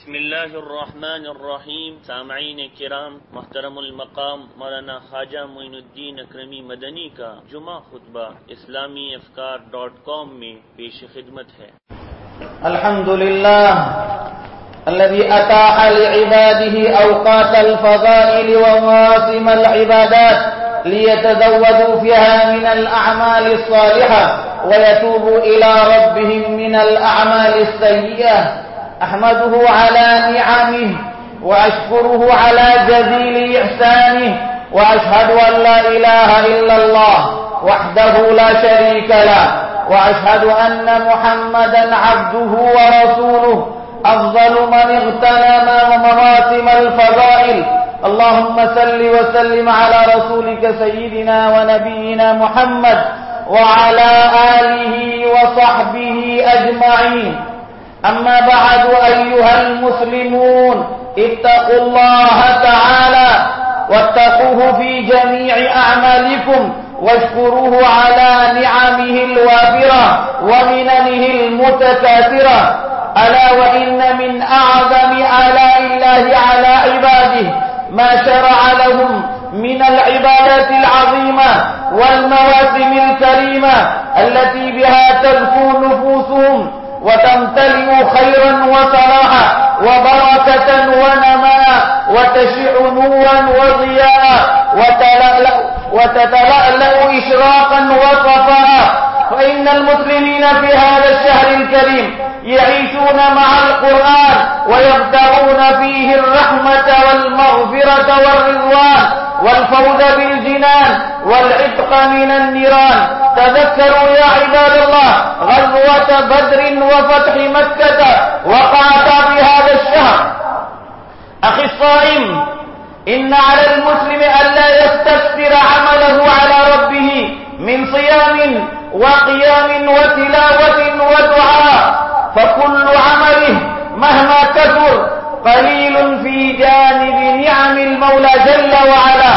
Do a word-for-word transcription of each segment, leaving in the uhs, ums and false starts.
بسم اللہ الرحمن الرحیم. سامعین کرام، محترم المقام مولانا خواجہ معین الدین اکرمی مدنی کا جمعہ خطبہ اسلامی افکار ڈاٹ کام میں پیش خدمت ہے. الحمدللہ الذي أتاح لعباده أوقات الفضائل ومواسم العبادات ليتزودوا فيها من الأعمال الصالحة ويتوبوا إلى ربهم من الأعمال السيئة. أحمده على نعمه وأشكره على جزيل إحسانه وأشهد أن لا إله إلا الله وحده لا شريك له وأشهد أن محمدا عبده ورسوله أفضل من اغتنم مواسم الفضائل. اللهم صل وسلم على رسولك سيدنا ونبينا محمد وعلى آله وصحبه أجمعين. أما بعد أيها المسلمون، اتقوا الله تعالى واتقوه في جميع أعمالكم واشكروه على نعمه الوافرة ومننه المتكاثرة. ألا وإن من أعظم آلاء الله على عباده ما شرع لهم من العبادات العظيمة والمواسم الكريمة التي بها تزكو نفوسهم وتمتلئ خيرا وصلاحا وبركة ونماء وتشع نورا وضياء وتتلألأ إشراقا وصفاء. فإن المسلمين في هذا الشهر الكريم يعيشون مع القرآن ويبتغون فيه الرحمة والمغفرة والرضوان والفوز بالجنان والعتق من النيران. تذكروا يا عباد الله غزوة بدر وفتح مكة وقعتا في هذا الشهر. أخي الصائم، إن على المسلم ألا يستكثر عمله على ربه من صيام وقيام وتلاوة ودعاء، فكل عمله مهما كثر قليل في جانب نعم المولى جل وعلا،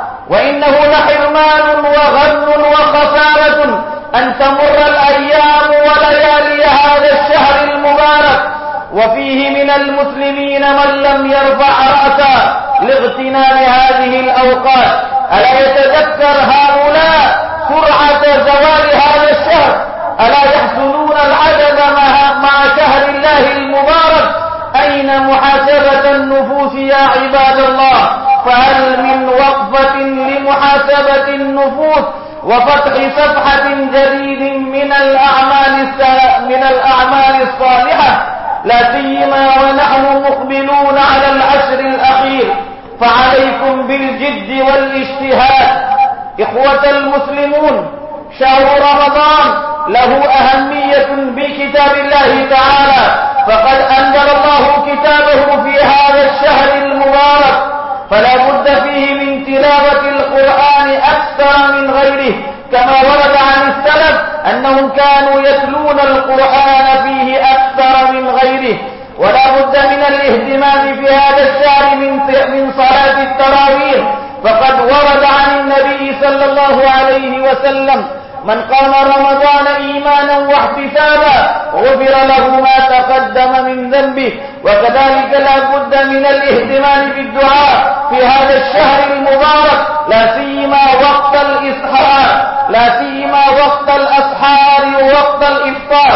وإنه لحرمان وغن وخسارة أن تمر الأيام وليالي هذا الشهر المبارك وفيه من المسلمين من لم يرفع رأسا لاغتنام هذه الأوقات. ألا يتذكر هؤلاء سرعة زوال هذا الشهر؟ ألا يحسنون العدد مع شهر الله المبارك؟ أين محاسبة النفوس يا عباد الله؟ فهل من وقفة لمحاسبة النفوس وفتح صفحة جديد من الأعمال من الأعمال الصالحة، لا سيما ونحن مقبلون على العشر الأخير؟ فعليكم بالجد والاجتهاد. إخوة المسلمون، شهر رمضان له أهمية بكتاب الله تعالى، فقد أنزل الله كتابه في هذا الشهر المبارك، فلا بد فيه من تلاوة القرآن أكثر من غيره، كما ورد عن السلف أنهم كانوا يتلون القرآن فيه أكثر من غيره. ولا بد من الاهتمام في هذا الشهر من من صلاة التراويح، فقد ورد عن النبي صلى الله عليه وسلم: من قام رمضان إيمانا واحتسابا غفر له ما تقدم من ذنبه. وكذلك لا بد من الاهتمام بالدعاء في هذا الشهر المبارك، لا سيما وقت الإسحار لا سيما وقت الأسحار ووقت الإفطار،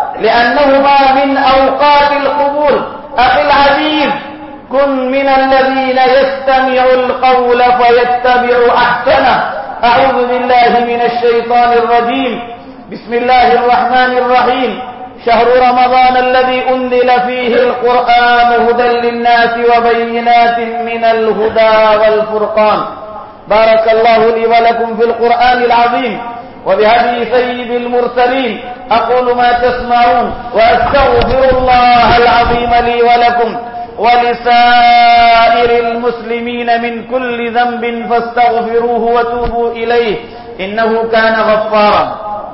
لأنهما من أوقات القبول. أخي العزيز، كن من الذين يستمع القول فيتبع أحسنه. أعوذ بالله من الشيطان الرجيم. بسم الله الرحمن الرحيم. شهر رمضان الذي أنزل فيه القرآن هدى للناس وبينات من الهدى والفرقان. بارك الله لي ولكم في القرآن العظيم وبهدي سيد المرسلين. أقول ما تسمعون وأستغفر الله العظيم لي ولكم ولسائر المسلمين من كل ذنب فاستغفروه وتوبوا إليه إنه كان غفارا.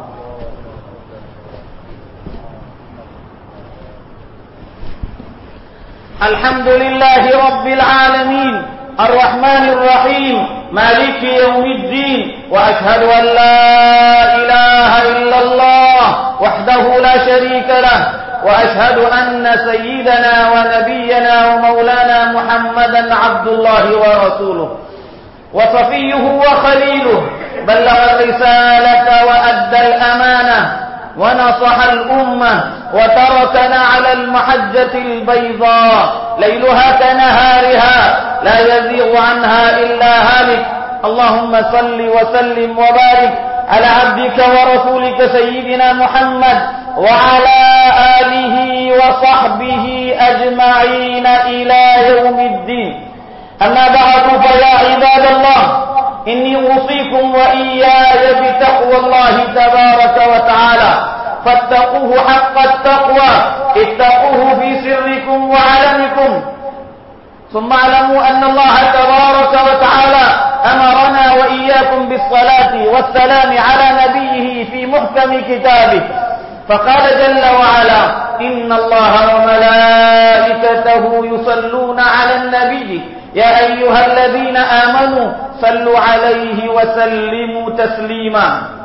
الحمد لله رب العالمين الرحمن الرحيم مالك يوم الدين، وأشهد أن لا إله إلا الله وحده لا شريك له وأشهد أن سيدنا ونبينا ومولانا محمدا عبد الله ورسوله وصفيه وخليله، بلغ الرسالة وأدى الأمانة ونصح الأمة وتركنا على المحجة البيضاء ليلها كنهارها لا يزيغ عنها إلا هالك. اللهم صل وسلم وبارك على عبدك ورسولك سيدنا محمد وعلى آله وصحبه أجمعين إلى يوم الدين. أما بعد، فيا عباد الله، إني أوصيكم وإياي بتقوى الله تبارك وتعالى، فاتقوه حق التقوى، اتقوه في سركم وعلنكم. ثم اعلموا أن الله تبارك وتعالى أمرنا وإياكم بالصلاة والسلام على نبيه في محكم كتابه، فقال جل وعلا: إن الله وملائكته يصلون على النبي يا أيها الذين آمنوا صلوا عليه وسلموا تسليما.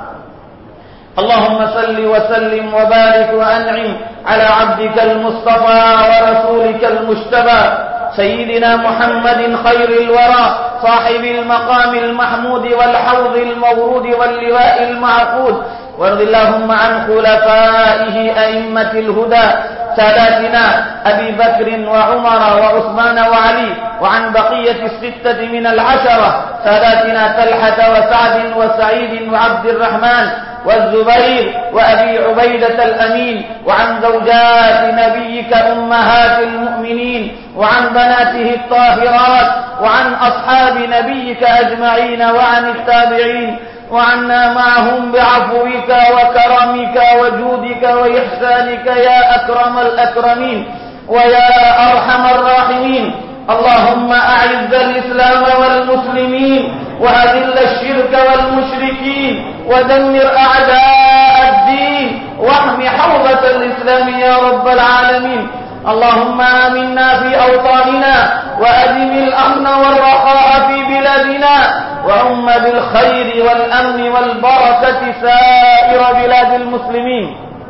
اللهم صل وسلم وبارك وأنعم على عبدك المصطفى ورسولك المجتبى سيدنا محمد خير الورى صاحب المقام المحمود والحوض المورود واللواء المعقود، وارض اللهم عن خلفائه أئمة الهدى ساداتنا أبي بكر وعمر وعثمان وعلي، وعن بقية الستة من العشرة ساداتنا طلحة وسعد وسعيد وعبد الرحمن والزبير وأبي عبيدة الأمين، وعن زوجات نبيك أمهات المؤمنين، وعن بناته الطاهرات، وعن أصحاب نبيك أجمعين، وعن التابعين، وعنا معهم بعفوك وكرمك وجودك وإحسانك يا أكرم الأكرمين ويا أرحم الراحمين. اللهم أعز الإسلام والمسلمين وأذل الشرك والمشركين ودمر أعداء الدين واحم حوزة الإسلام يا رب العالمين. اللهم آمنا في أوطاننا وأدم الأمن والرخاء في بلادنا، وأم بالخير والأمن والبركة سائر بلاد المسلمين.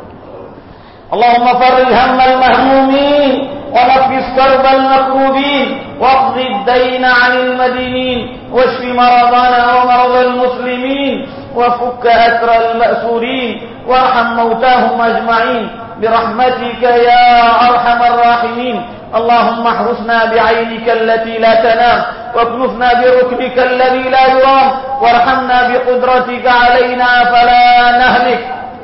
اللهم فرج هم المهمومين ونفس كرب المكروبين واقض الدين عن المدينين واشف مرضانا ومرضى المسلمين وفك أسر المأسورين وارحم موتاهم أجمعين برحمتك يا أرحم الراحمين. اللهم احرسنا بعينك التي لا تنام واكنفنا بركنك الذي لا يرام وارحمنا بقدرتك علينا فلا نهلك.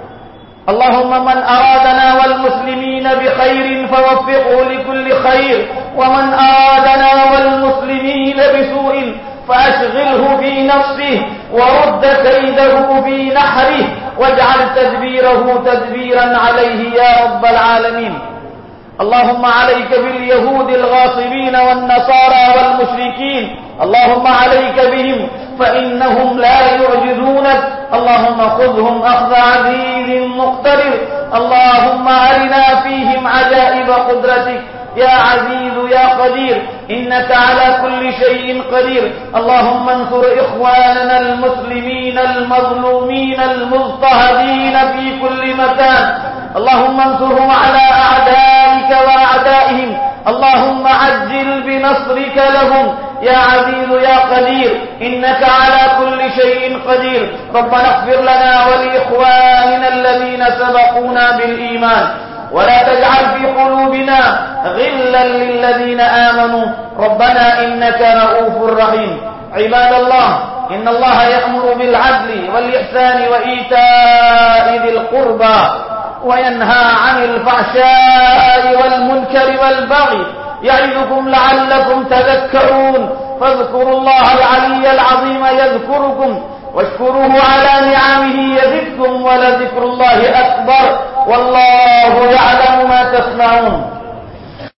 اللهم من أرادنا والمسلمين بخير فوفقه لكل خير، ومن أرادنا والمسلمين بسوء فأشغله في نفسه ورد كيده في نحره واجعل تدبيره تدبيرا عليه يا رب العالمين. اللهم عليك باليهود الغاصبين والنصارى والمشركين، اللهم عليك بهم فإنهم لا يعجزونك. اللهم خذهم أخذ عزيز مقتدر. اللهم أرنا فيهم عجائب قدرتك يا عزيز يا قدير، إنك على كل شيء قدير. اللهم انصر إخواننا المسلمين المظلومين المضطهدين في كل مكان. اللهم انصرهم على أعدائك وأعدائهم. اللهم عجل بنصرك لهم يا عزيز يا قدير، إنك على كل شيء قدير. ربنا اغفر لنا ولإخواننا الذين سبقونا بالإيمان ولا تجعل في قلوبنا غلا للذين آمنوا ربنا إنك رؤوف رحيم. عباد الله، إن الله يأمر بالعدل والإحسان وإيتاء ذي القربى وينهى عن الفحشاء والمنكر والبغي يعظكم لعلكم تذكرون. فاذكروا الله العلي العظيم يذكركم واشكروه على نعمه يزدكم ولذكر الله أكبر والله يعلم ما تصنعون.